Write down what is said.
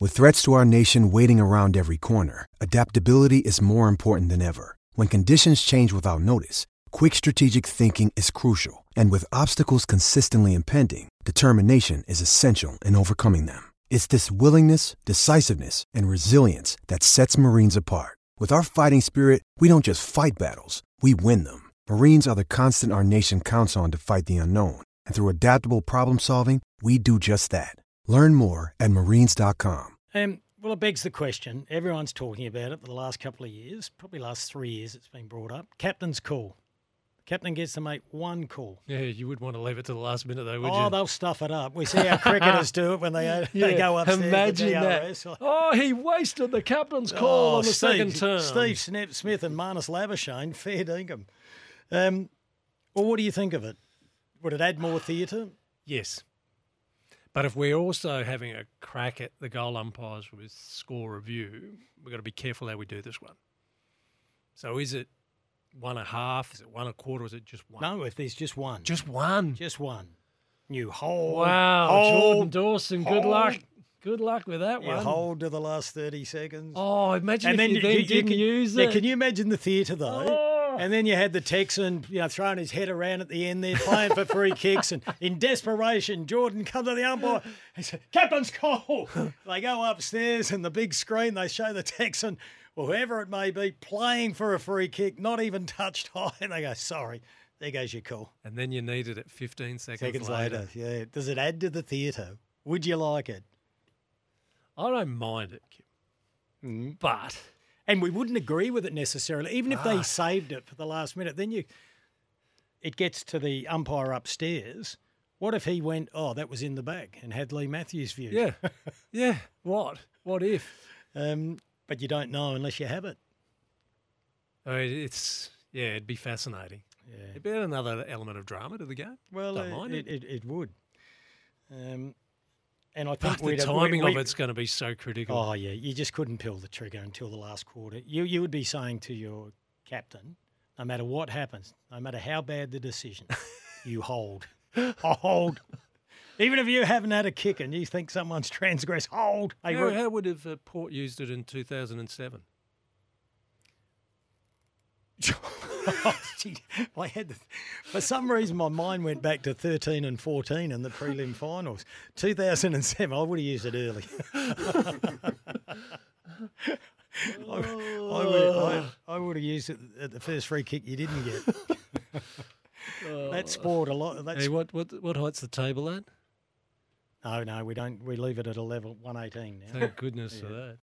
With threats to our nation waiting around every corner, adaptability is more important than ever. When conditions change without notice, quick strategic thinking is crucial. And with obstacles consistently impending, determination is essential in overcoming them. It's this willingness, decisiveness, and resilience that sets Marines apart. With our fighting spirit, we don't just fight battles, we win them. Marines are the constant our nation counts on to fight the unknown. And through adaptable problem solving, we do just that. Learn more at marines.com. Well, it begs the question. Everyone's talking about it for the last couple of years, probably last 3 years it's been brought up. Captain's call. Captain gets to make one call. Yeah, you would want to leave it to the last minute though, would you? Oh, they'll stuff it up. We see how cricketers do it when they go upstairs. Imagine to DRS. that. Oh, he wasted the captain's call on the second turn. Steve Smith and Marnus Labuschagne, fair dinkum. Well, what do you think of it? Would it add more theatre? Yes. But if we're also having a crack at the goal umpires with score review, we've got to be careful how we do this one. So is it 1.5? Is it 1.25? Is it just one? No, if there's just one. Just one? Just one. You hold. Wow, hold, Jordan Dawson, good luck. Good luck with that one. You hold to the last 30 seconds. Oh, imagine if you didn't use it. Yeah, can you imagine the theatre, though? Oh. And then you had the Texan, throwing his head around at the end there, playing for free kicks. And in desperation, Jordan comes to the umpire and says, "Captain's call." They go upstairs and the big screen, they show the Texan, or whoever it may be, playing for a free kick, not even touched high. And they go, "Sorry, there goes your call." And then you need it 15 seconds later. Yeah. Does it add to the theatre? Would you like it? I don't mind it, Kim. But... And we wouldn't agree with it necessarily, even if they saved it for the last minute. Then it gets to the umpire upstairs. What if he went, "Oh, that was in the bag," and had Lee Matthews' view? Yeah. Yeah. What? What if? But you don't know unless you have it. I mean, it'd be fascinating. Yeah. It'd be another element of drama to the game. Well, don't mind it would. And I think the timing of it's going to be so critical. Oh, yeah. You just couldn't pull the trigger until the last quarter. You would be saying to your captain, no matter what happens, no matter how bad the decision, you hold. Hold. Even if you haven't had a kick and you think someone's transgressed, hold. Hey, how would have Port used it in 2007? For some reason, my mind went back to 13 and 14 in the prelim finals. 2007, I would have used it early. I would have used it at the first free kick you didn't get. That sport a lot. Hey, what height's the table at? No, we don't. We leave it at a level 118 now. Thank goodness for that.